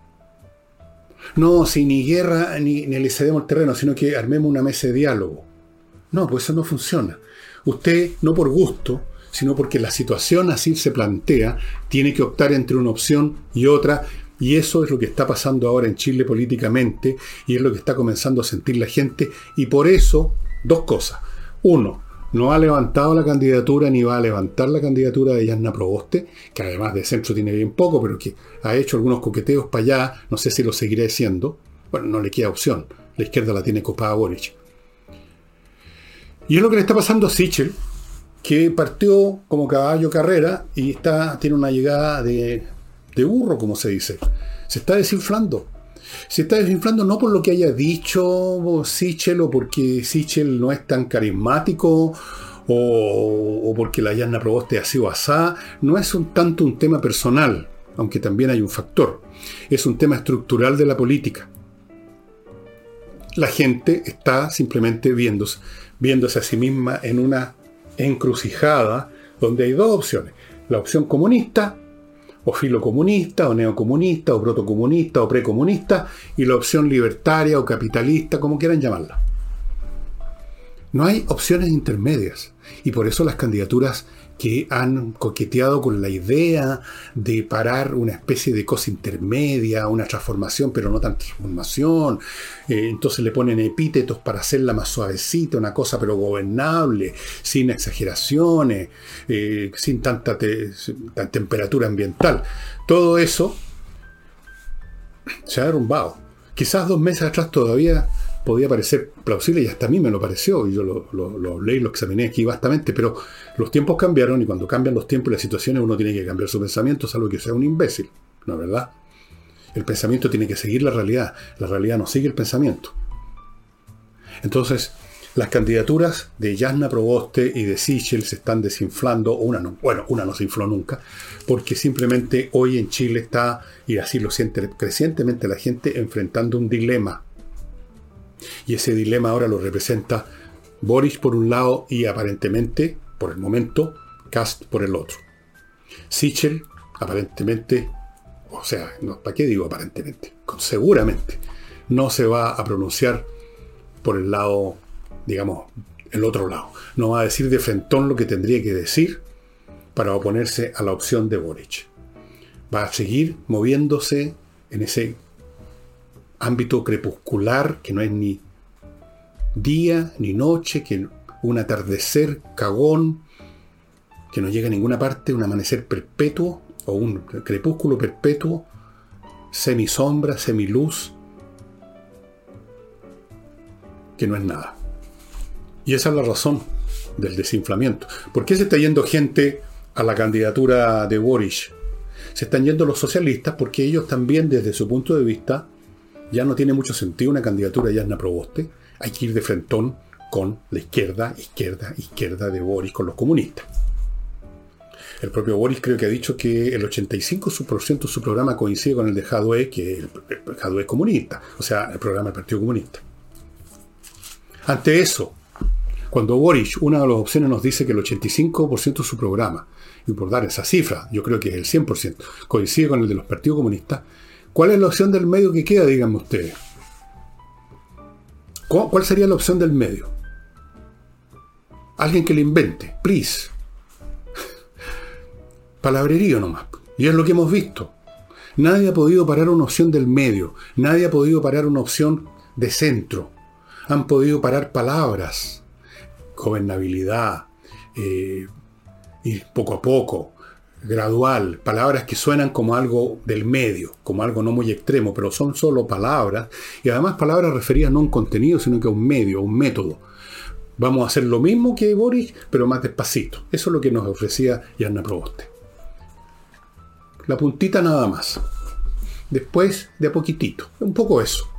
No, si ni guerra ni, ni le cedemos el terreno, sino que armemos una mesa de diálogo. No, pues eso no funciona. Usted, no por gusto, sino porque la situación así se plantea, tiene que optar entre una opción y otra, y eso es lo que está pasando ahora en Chile políticamente, y es lo que está comenzando a sentir la gente, y por eso, dos cosas. Uno, no ha levantado la candidatura ni va a levantar la candidatura de Jasna Proboste, que además de centro tiene bien poco, pero que ha hecho algunos coqueteos para allá, no sé si lo seguirá haciendo. Bueno, no le queda opción, la izquierda la tiene copada a Boric. Y es lo que le está pasando a Sichel, que partió como caballo carrera y está, tiene una llegada de de burro, como se dice. Se está desinflando. Se está desinflando no por lo que haya dicho Sichel o porque Sichel no es tan carismático o, o porque la Jasna Proboste ha sido asá. No es un tanto un tema personal, aunque también hay un factor. Es un tema estructural de la política. La gente está simplemente viéndose, viéndose a sí misma en una encrucijada donde hay dos opciones. La opción comunista, o filocomunista, o neocomunista, o protocomunista, o precomunista, y la opción libertaria o capitalista, como quieran llamarla. No hay opciones intermedias, y por eso las candidaturas que han coqueteado con la idea de parar una especie de cosa intermedia, una transformación, pero no tan transformación, eh, entonces le ponen epítetos para hacerla más suavecita, una cosa pero gobernable, sin exageraciones, eh, sin tanta, te, tanta temperatura ambiental. Todo eso se ha derrumbado. Quizás dos meses atrás todavía podía parecer plausible y hasta a mí me lo pareció, y yo lo, lo, lo leí, lo examiné aquí vastamente, pero los tiempos cambiaron y cuando cambian los tiempos y las situaciones uno tiene que cambiar su pensamiento, salvo que sea un imbécil, ¿no es verdad? El pensamiento tiene que seguir la realidad, la realidad no sigue el pensamiento. Entonces, las candidaturas de Jasna Proboste y de Sichel se están desinflando, una no, bueno, una no se infló nunca, porque simplemente hoy en Chile está, y así lo siente crecientemente la gente, enfrentando un dilema. Y ese dilema ahora lo representa Boric por un lado y aparentemente, por el momento, Kast por el otro. Sichel, aparentemente, o sea, no, ¿para qué digo aparentemente? Seguramente no se va a pronunciar por el lado, digamos, el otro lado. No va a decir de frentón lo que tendría que decir para oponerse a la opción de Boric. Va a seguir moviéndose en ese ámbito crepuscular, que no es ni día ni noche, que un atardecer cagón, que no llega a ninguna parte, un amanecer perpetuo, o un crepúsculo perpetuo, semisombra, semiluz, que no es nada. Y esa es la razón del desinflamiento. ¿Por qué se está yendo gente a la candidatura de Boric? Se están yendo los socialistas porque ellos también, desde su punto de vista, ya no tiene mucho sentido una candidatura de Jasna Proboste. Hay que ir de frentón con la izquierda, izquierda, izquierda de Boric, con los comunistas. El propio Boric creo que ha dicho que el ochenta y cinco por ciento de su programa coincide con el de Jadwe, que el, el Jadwe es comunista, o sea, el programa del Partido Comunista. Ante eso, cuando Boric, una de las opciones, nos dice que el ochenta y cinco por ciento de su programa, y por dar esa cifra, yo creo que es el cien por ciento, coincide con el de los partidos comunistas, ¿cuál es la opción del medio que queda, díganme ustedes? ¿Cuál sería la opción del medio? Alguien que le invente, please. Palabrerío nomás. Y es lo que hemos visto. Nadie ha podido parar una opción del medio. Nadie ha podido parar una opción de centro. Han podido parar palabras. Gobernabilidad. Eh, ir poco a poco. Gradual, palabras que suenan como algo del medio, como algo no muy extremo, pero son solo palabras, y además palabras referidas no a un contenido, sino que a un medio, a un método. Vamos a hacer lo mismo que Boric, pero más despacito. Eso es lo que nos ofrecía Jasna Proboste. La puntita nada más. Después, de a poquitito. Un poco eso.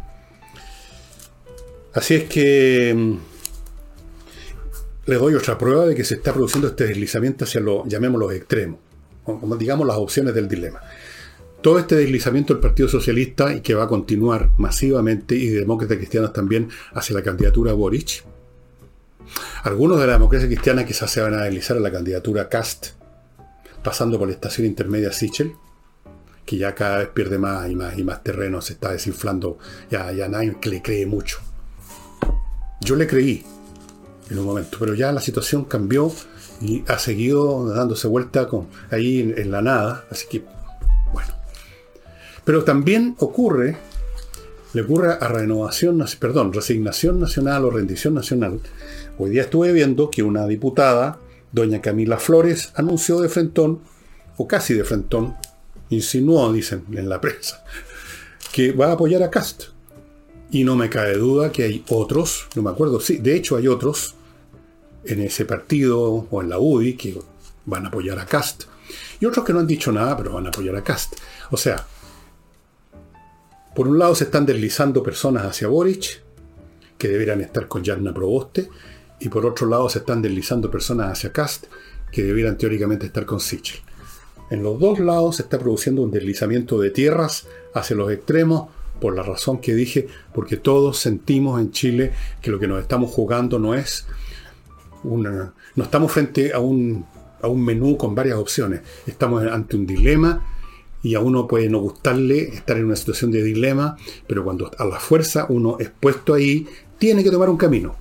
Así es que les doy otra prueba de que se está produciendo este deslizamiento hacia lo, llamémoslo, extremos, como digamos las opciones del dilema. Todo este deslizamiento del Partido Socialista, y que va a continuar masivamente, y de Demócratas Cristianos también, hacia la candidatura a Boric. Algunos de la democracia cristiana quizás se van a deslizar a la candidatura Kast, pasando por la estación intermedia Sichel, que ya cada vez pierde más y más y más terreno, se está desinflando, ya, ya nadie le cree mucho. Yo le creí en un momento, pero ya la situación cambió y ha seguido dándose vuelta con, ahí en, en la nada, así que bueno. Pero también ocurre, le ocurre a Renovación, perdón, Resignación Nacional o Rendición Nacional. Hoy día estuve viendo que una diputada, doña Camila Flores, anunció de frentón, o casi de frentón, insinuó, dicen en la prensa, que va a apoyar a Kast. Y no me cabe duda que hay otros, no me acuerdo, sí, de hecho hay otros en ese partido o en la U D I que van a apoyar a Kast. Y otros que no han dicho nada, pero van a apoyar a Kast. O sea, por un lado se están deslizando personas hacia Boric, que deberían estar con Jarna Proboste, y por otro lado se están deslizando personas hacia Kast, que debieran teóricamente estar con Sichel. En los dos lados se está produciendo un deslizamiento de tierras hacia los extremos, por la razón que dije, porque todos sentimos en Chile que lo que nos estamos jugando no es una, no estamos frente a un, a un menú con varias opciones, estamos ante un dilema, y a uno puede no gustarle estar en una situación de dilema, pero cuando a la fuerza uno es puesto ahí, tiene que tomar un camino.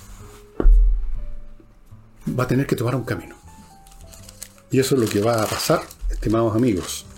Va a tener que tomar un camino. Y eso es lo que va a pasar, estimados amigos.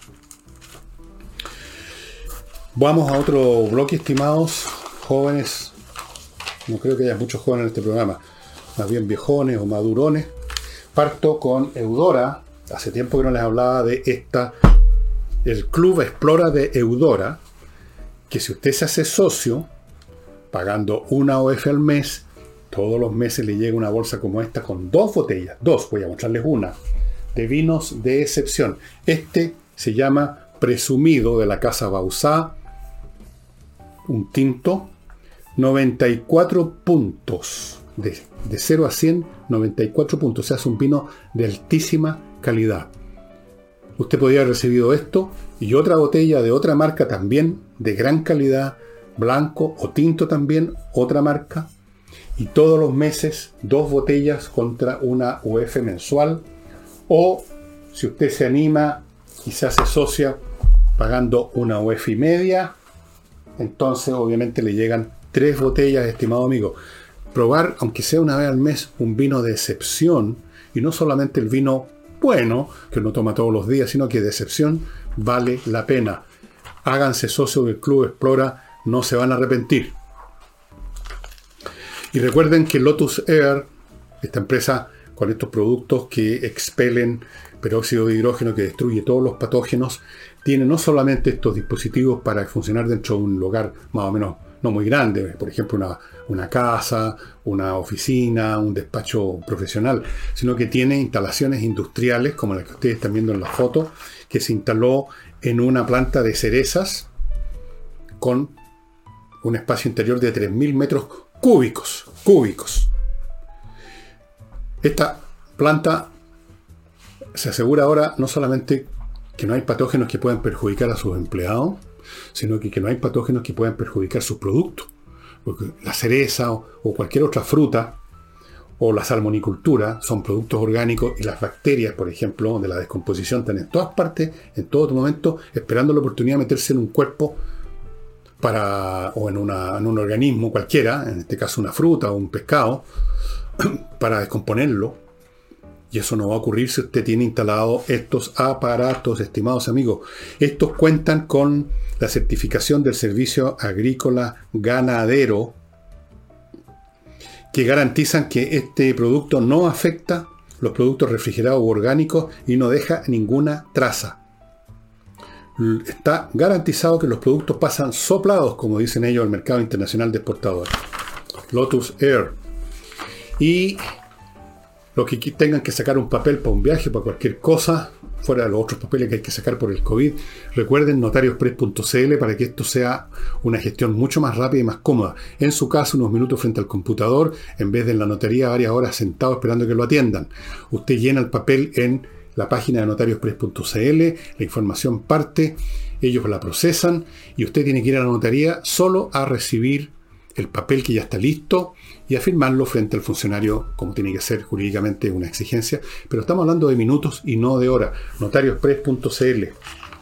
Vamos a otro bloque, estimados jóvenes. No creo que haya muchos jóvenes en este programa, más bien viejones o madurones. Parto con Eudora. Hace tiempo que no les hablaba de esta, el Club Explora de Eudora, que si usted se hace socio, pagando una O F al mes, todos los meses le llega una bolsa como esta con dos botellas, dos, voy a mostrarles una, de vinos de excepción. Este se llama Presumido, de la Casa Bauzá, un tinto, noventa y cuatro puntos, de, de cero a cien, noventa y cuatro puntos, o sea, es un vino de altísima calidad. Usted podría haber recibido esto y otra botella de otra marca también, de gran calidad, blanco o tinto también, otra marca, y todos los meses dos botellas contra una U F mensual, o si usted se anima y se hace socia pagando una U F y media, entonces obviamente le llegan tres botellas, estimado amigo. Probar, aunque sea una vez al mes, un vino de excepción, y no solamente el vino bueno, que uno toma todos los días, sino que de excepción, vale la pena. Háganse socios del Club Explora, no se van a arrepentir. Y recuerden que Lotus Air, esta empresa con estos productos que expelen peróxido de hidrógeno que destruye todos los patógenos, tiene no solamente estos dispositivos para funcionar dentro de un lugar más o menos no muy grande, por ejemplo una, una casa, una oficina, un despacho profesional, sino que tiene instalaciones industriales como la que ustedes están viendo en la foto, que se instaló en una planta de cerezas con un espacio interior de tres mil metros cúbicos, cúbicos. Esta planta se asegura ahora no solamente que no hay patógenos que puedan perjudicar a sus empleados, sino que, que no hay patógenos que puedan perjudicar sus productos. Porque la cereza o, o cualquier otra fruta o la salmonicultura son productos orgánicos y las bacterias, por ejemplo, de la descomposición están en todas partes, en todo momento, esperando la oportunidad de meterse en un cuerpo para, o en, una, en un organismo cualquiera, en este caso una fruta o un pescado, para descomponerlo. Y eso no va a ocurrir si usted tiene instalados estos aparatos, estimados amigos. Estos cuentan con la certificación del Servicio Agrícola Ganadero, que garantizan que este producto no afecta los productos refrigerados u orgánicos y no deja ninguna traza. Está garantizado que los productos pasan soplados, como dicen ellos, al mercado internacional de exportadores. Lotus Air. Y los que tengan que sacar un papel para un viaje, para cualquier cosa, fuera de los otros papeles que hay que sacar por el COVID, recuerden notariospress punto c l para que esto sea una gestión mucho más rápida y más cómoda. En su caso, unos minutos frente al computador, en vez de en la notaría varias horas sentado esperando que lo atiendan. Usted llena el papel en la página de notariospress punto c l, la información parte, ellos la procesan y usted tiene que ir a la notaría solo a recibir el papel que ya está listo y a firmarlo frente al funcionario, como tiene que ser jurídicamente una exigencia, pero estamos hablando de minutos y no de horas. notariospress punto c l.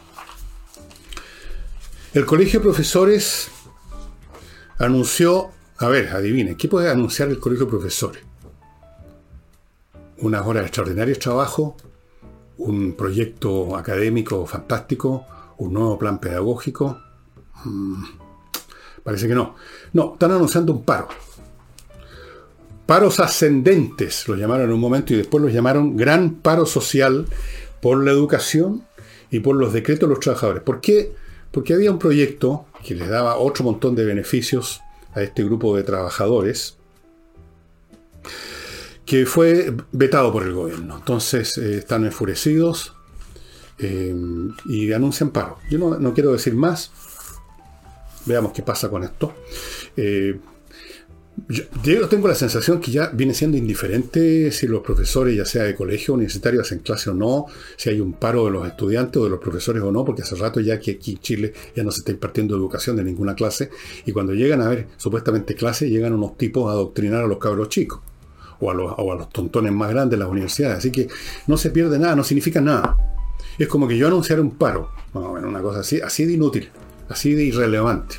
El Colegio de Profesores anunció, a ver, adivinen, ¿qué puede anunciar el Colegio de Profesores? Unas horas extraordinarias de trabajo, un proyecto académico fantástico, un nuevo plan pedagógico. Hmm. Parece que no. No, están anunciando un paro. Paros ascendentes, lo llamaron en un momento y después los llamaron gran paro social por la educación y por los decretos de los trabajadores. ¿Por qué? Porque había un proyecto que les daba otro montón de beneficios a este grupo de trabajadores que fue vetado por el gobierno. Entonces eh, están enfurecidos eh, y anuncian paro. Yo no, no quiero decir más. Veamos qué pasa con esto. Eh, yo, yo tengo la sensación que ya viene siendo indiferente si los profesores, ya sea de colegio universitario, hacen clase o no, si hay un paro de los estudiantes o de los profesores o no, porque hace rato ya que aquí en Chile ya no se está impartiendo educación de ninguna clase, y cuando llegan a ver supuestamente clase, llegan unos tipos a adoctrinar a los cabros chicos, o a los, o a los tontones más grandes de las universidades. Así que no se pierde nada, no significa nada. Es como que yo anunciara un paro, no, bueno, una cosa así, así de inútil, así de irrelevante.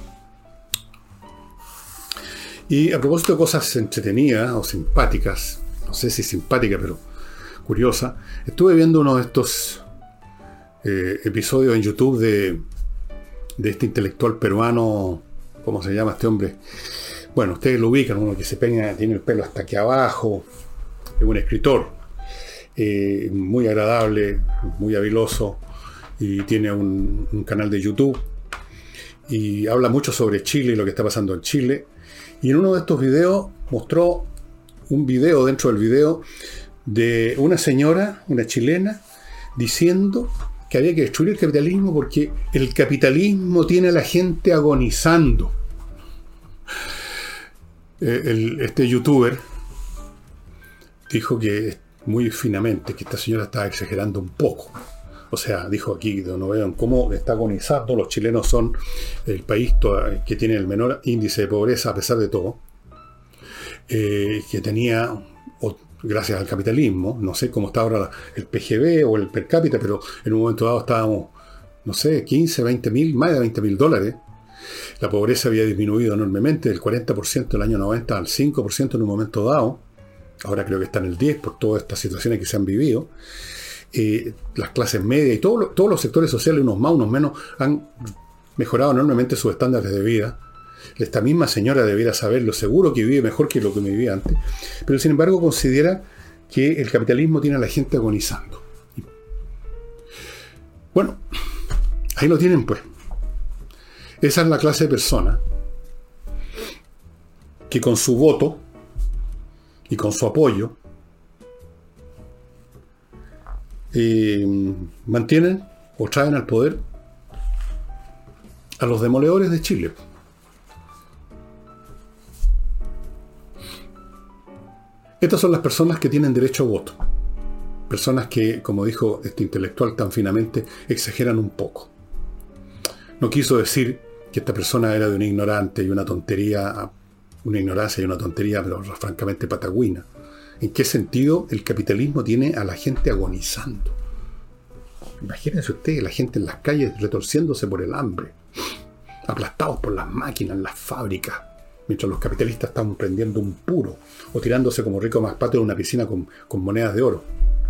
Y a propósito de cosas entretenidas o simpáticas, no sé si simpática, pero curiosa, estuve viendo uno de estos eh, episodios en YouTube de, de este intelectual peruano, ¿cómo se llama este hombre? Bueno, ustedes lo ubican, uno que se peina, tiene el pelo hasta aquí abajo, es un escritor, eh, muy agradable, muy habiloso, y tiene un, un canal de YouTube, y habla mucho sobre Chile y lo que está pasando en Chile. Y en uno de estos videos mostró un video dentro del video de una señora, una chilena, diciendo que había que destruir el capitalismo porque el capitalismo tiene a la gente agonizando. Eh, el, este youtuber dijo que muy finamente que esta señora estaba exagerando un poco. O sea, dijo aquí, no vean cómo está agonizando, los chilenos son el país que tiene el menor índice de pobreza a pesar de todo, eh, que tenía, o, gracias al capitalismo, no sé cómo está ahora el P G B o el per cápita, pero en un momento dado estábamos, no sé, quince, veinte mil, más de veinte mil dólares. La pobreza había disminuido enormemente, del cuarenta por ciento del año noventa al cinco por ciento en un momento dado. Ahora creo que está en el diez por todas estas situaciones que se han vivido. Eh, las clases medias y todo lo, todos los sectores sociales, unos más, unos menos, han mejorado enormemente sus estándares de vida. Esta misma señora debiera saberlo, seguro que vive mejor que lo que me vivía antes, pero sin embargo considera que el capitalismo tiene a la gente agonizando. Bueno, ahí lo tienen pues. Esa es la clase de persona que con su voto y con su apoyo Eh, mantienen o traen al poder a los demoledores de Chile. Estas son las personas que tienen derecho a voto. Personas que, como dijo este intelectual tan finamente, exageran un poco. No quiso decir que esta persona era de una ignorante y una tontería, una ignorancia y una tontería, pero francamente patagüina. ¿En qué sentido el capitalismo tiene a la gente agonizando? Imagínense ustedes, la gente en las calles retorciéndose por el hambre, aplastados por las máquinas, las fábricas, mientras los capitalistas están prendiendo un puro o tirándose como rico más patio en una piscina con, con monedas de oro.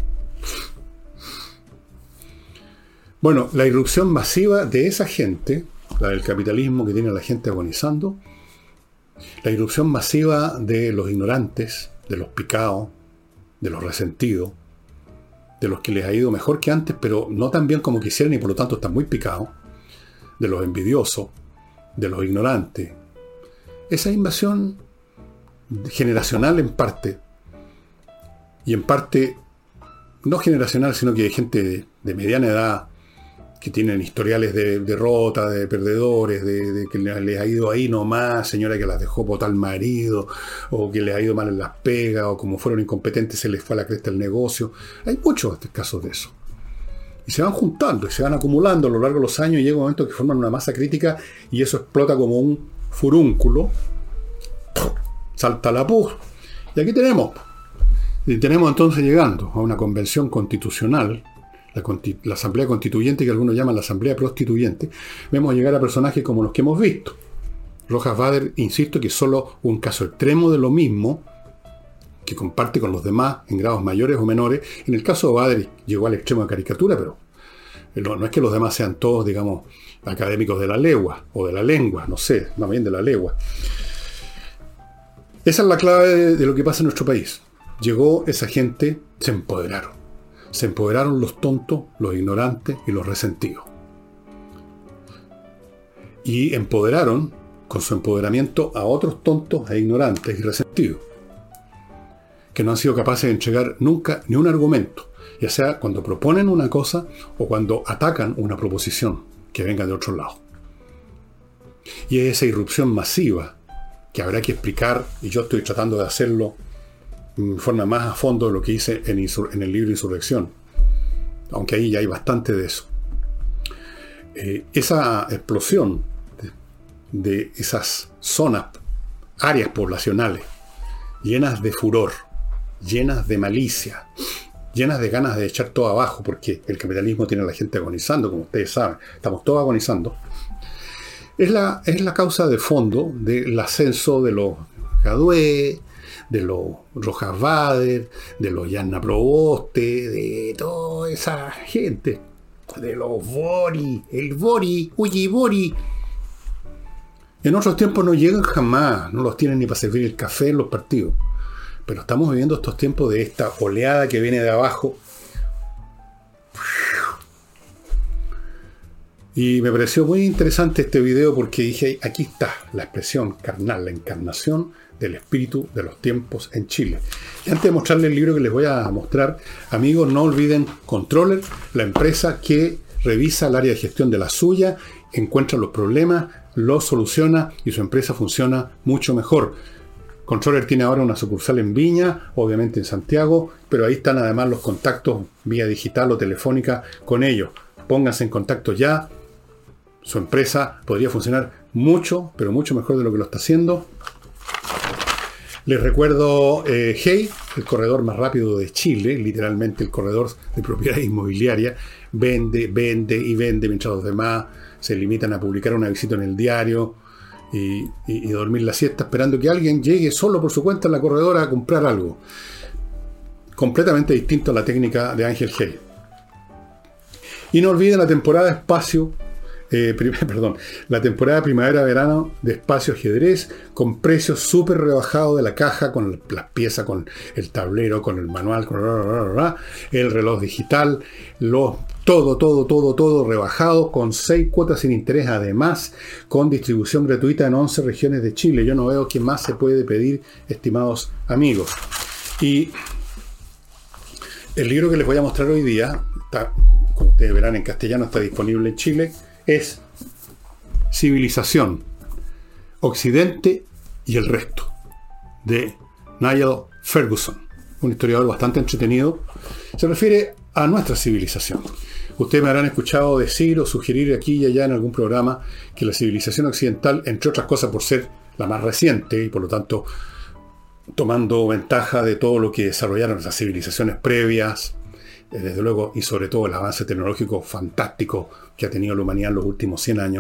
Bueno, la irrupción masiva de esa gente, la del capitalismo que tiene a la gente agonizando, la irrupción masiva de los ignorantes, de los picados, de los resentidos, de los que les ha ido mejor que antes, pero no tan bien como quisieran y por lo tanto están muy picados, de los envidiosos, de los ignorantes. Esa invasión generacional en parte, y en parte no generacional, sino que hay gente de, de mediana edad que tienen historiales de derrota, de perdedores, de, de que les ha ido ahí nomás, señora que las dejó botar el marido, o que les ha ido mal en las pegas, o como fueron incompetentes se les fue a la cresta el negocio. Hay muchos casos de eso. Y se van juntando, y se van acumulando a lo largo de los años, y llega un momento que forman una masa crítica, y eso explota como un furúnculo, salta la pus, y aquí tenemos. Y tenemos entonces llegando a una convención constitucional, La, la asamblea constituyente, que algunos llaman la asamblea prostituyente, vemos llegar a personajes como los que hemos visto. Rojas Vader, insisto, que es solo un caso extremo de lo mismo, que comparte con los demás en grados mayores o menores. En el caso de Vader llegó al extremo de caricatura, pero no es que los demás sean todos, digamos, académicos de la legua, o de la lengua, no sé, más bien de la legua. Esa es la clave de, de lo que pasa en nuestro país. Llegó esa gente, se empoderaron. Se empoderaron los tontos, los ignorantes y los resentidos. Y empoderaron, con su empoderamiento, a otros tontos e ignorantes y resentidos. que no han sido capaces de entregar nunca ni un argumento, ya sea cuando proponen una cosa o cuando atacan una proposición que venga de otro lado. Y es esa irrupción masiva que habrá que explicar, y yo estoy tratando de hacerlo en forma más a fondo de lo que hice en, en el libro Insurrección, aunque ahí ya hay bastante de eso. Eh, esa explosión de, de esas zonas, áreas poblacionales, llenas de furor, llenas de malicia, llenas de ganas de echar todo abajo, porque el capitalismo tiene a la gente agonizando, como ustedes saben, estamos todos agonizando, es la, es la causa de fondo del ascenso de los Jadwe, de los Rojas Bader, de los Yanna Proboste, de toda esa gente, de los Bori, el Bori, Uyi Bori. En otros tiempos no llegan jamás, no los tienen ni para servir el café en los partidos. Pero estamos viviendo estos tiempos de esta oleada que viene de abajo. Y me pareció muy interesante este video porque dije, aquí está la expresión carnal, la encarnación del espíritu de los tiempos en Chile. Y antes de mostrarles el libro que les voy a mostrar, amigos, no olviden Controller, la empresa que revisa el área de gestión de la suya, encuentra los problemas, los soluciona y su empresa funciona mucho mejor. Controller tiene ahora una sucursal en Viña, obviamente en Santiago, pero ahí están además los contactos vía digital o telefónica con ellos. Pónganse en contacto ya. Su empresa podría funcionar mucho, pero mucho mejor de lo que lo está haciendo. Les recuerdo eh, Hey, el corredor más rápido de Chile, literalmente el corredor de propiedad inmobiliaria. Vende, vende y vende mientras los demás se limitan a publicar una visita en el diario y, y, y dormir la siesta esperando que alguien llegue solo por su cuenta en la corredora a comprar algo. Completamente distinto a la técnica de Ángel Hey. Y no olviden la temporada espacio, eh, prim- perdón, la temporada primavera-verano de Espacio Ajedrez con precios súper rebajados de la caja, con las piezas, con el tablero, con el manual, con el reloj digital, los Todo, todo, todo, todo rebajado, con seis cuotas sin interés, además, con distribución gratuita en once regiones de Chile. Yo no veo qué más se puede pedir, estimados amigos. Y el libro que les voy a mostrar hoy día, está, como ustedes verán en castellano, está disponible en Chile, es Civilización, Occidente y el resto, de Niall Ferguson, un historiador bastante entretenido. Se refiere a nuestra civilización. Ustedes me habrán escuchado decir o sugerir aquí y allá en algún programa que la civilización occidental, entre otras cosas por ser la más reciente y por lo tanto tomando ventaja de todo lo que desarrollaron las civilizaciones previas, desde luego, y sobre todo el avance tecnológico fantástico que ha tenido la humanidad en los últimos cien años,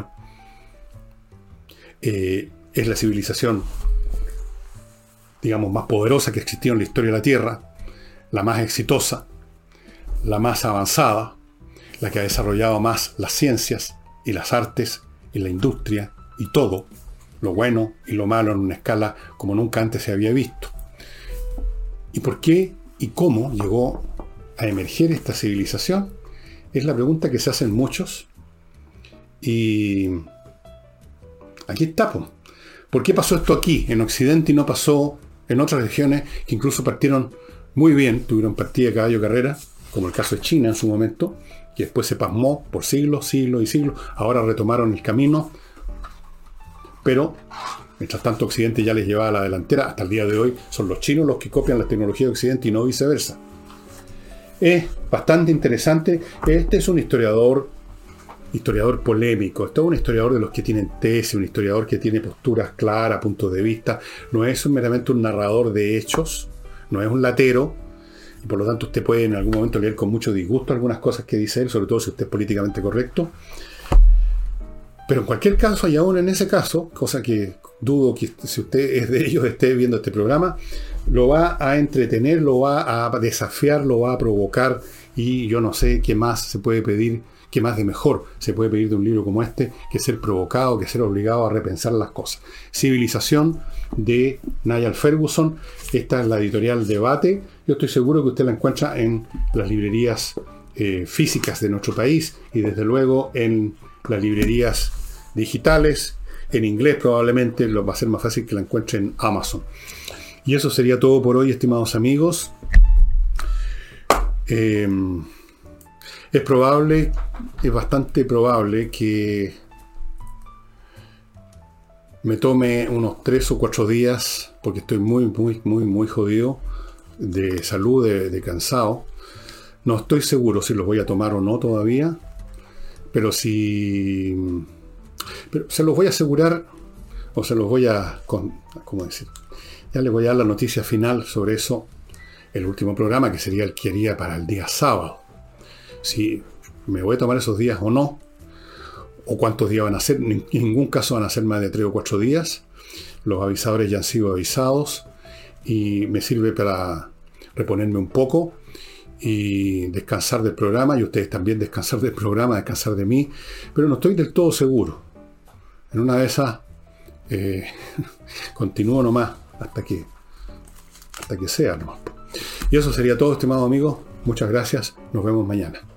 eh, es la civilización, digamos, más poderosa que existió en la historia de la Tierra, la más exitosa, la más avanzada, la que ha desarrollado más las ciencias y las artes y la industria y todo, lo bueno y lo malo en una escala como nunca antes se había visto. ¿Y por qué y cómo llegó a emerger esta civilización? Es la pregunta que se hacen muchos. Y aquí está, pues. ¿Por qué pasó esto aquí, en Occidente, y no pasó en otras regiones que incluso partieron muy bien, tuvieron partida de caballo carrera, como el caso de China en su momento, que después se pasmó por siglos, siglos y siglos, ahora retomaron el camino, pero mientras tanto Occidente ya les llevaba a la delantera, hasta el día de hoy son los chinos los que copian la tecnología de Occidente y no viceversa. Es bastante interesante. Este es un historiador, historiador polémico, este es un historiador de los que tienen tesis, un historiador que tiene posturas claras, puntos de vista, no es meramente un narrador de hechos, no es un latero. Por lo tanto, usted puede en algún momento leer con mucho disgusto algunas cosas que dice él, sobre todo si usted es políticamente correcto. Pero en cualquier caso, y aún en ese caso, cosa que dudo que si usted es de ellos esté viendo este programa, lo va a entretener, lo va a desafiar, lo va a provocar, y yo no sé qué más se puede pedir, qué más de mejor se puede pedir de un libro como este, que ser provocado, que ser obligado a repensar las cosas. Civilización, de Niall Ferguson. Esta es la editorial Debate. Yo estoy seguro que usted la encuentra en las librerías eh, físicas de nuestro país y desde luego en las librerías digitales. En inglés probablemente lo va a ser más fácil que la encuentre en Amazon. Y eso sería todo por hoy, estimados amigos. Eh, es probable, es bastante probable que me tome unos tres o cuatro días, porque estoy muy, muy, muy, muy jodido de salud, de, de cansado. No estoy seguro si los voy a tomar o no todavía, pero si... Pero se los voy a asegurar, o se los voy a... ¿Cómo decir? Ya les voy a dar la noticia final sobre eso, el último programa, que sería el que haría para el día sábado. Si me voy a tomar esos días o no, o cuántos días van a ser. En ningún caso van a ser más de tres o cuatro días. Los avisadores ya han sido avisados y me sirve para reponerme un poco y descansar del programa, y ustedes también descansar del programa, descansar de mí, pero no estoy del todo seguro. En una de esas eh, continúo nomás hasta que hasta que sea nomás. Y eso sería todo, estimados amigos. Muchas gracias. Nos vemos mañana.